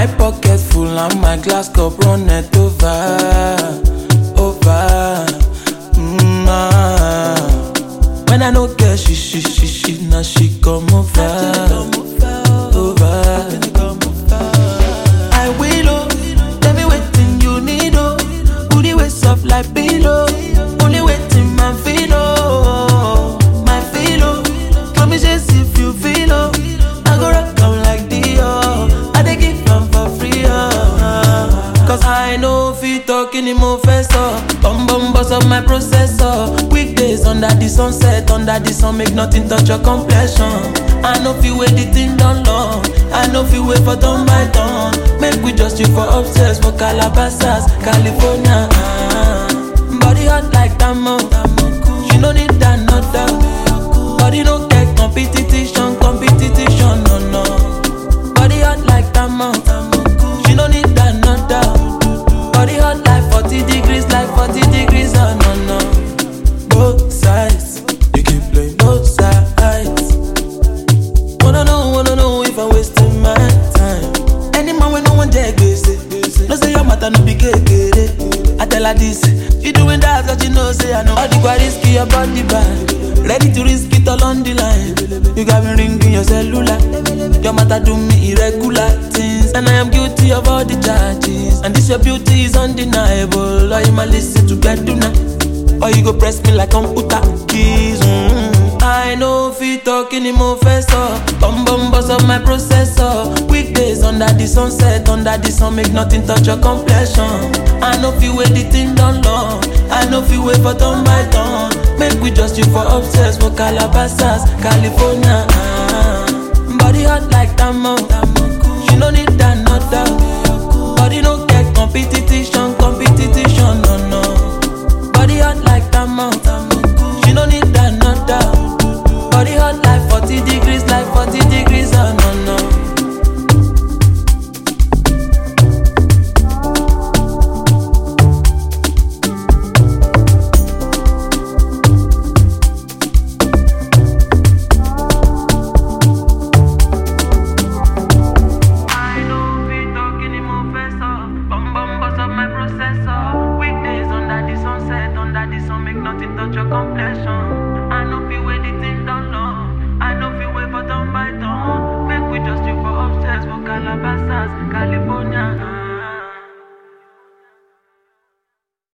My pocket full and my glass cup run it over. When I no get she now she come over. I will tell me waiting you need booty waist up like pillow. Only waiting man feel my feel promise if you feel I go rock am like Dio. I dey give am for free cause I know fit talk anymore first bum boss of my processor. Weekdays under the sunset, under the sun make nothing touch your complexion. I know feel wait the thing done long. I know feel wait for turn by turn. Make we just chill for upstairs for Calabasas, California. Body hot like Tamo. She no need another. Body no get competition, no. Body hot like Tamo. She no need another. Body hot like 40 degrees, oh no. Both sides, you keep playing both sides. Wanna know if I'm wasting my time. Any man when no one take this, no say your matter no be kekere. I tell her this, she doing that cause she know say I know. All the quite risky your body bad, ready to risk it all on the line. You got me ringing your cellular, your matter do me irregular things, and I am guilty of all the charges. And this your beauty is undeniable. Or you might listen to get do now, or you go press me like computer keys. I know fit talk anymore first bum boss of my processor. Weekdays under the sunset, under the sun make nothing touch your complexion. I know feel wait the thing done long. I know feel wait for turn by turn. Make we just chill for upstairs for Calabasas, California. Body hot like Tamo. She no need another. Body no get competition, no. Body hot like Tamo. She no need another. Body hot like 40 degrees, oh no. Nothing touch your complexion. I know feel wait the thing done long. I know feel wait for turn by turn. Make we just chill for upstairs for Calabasas, California.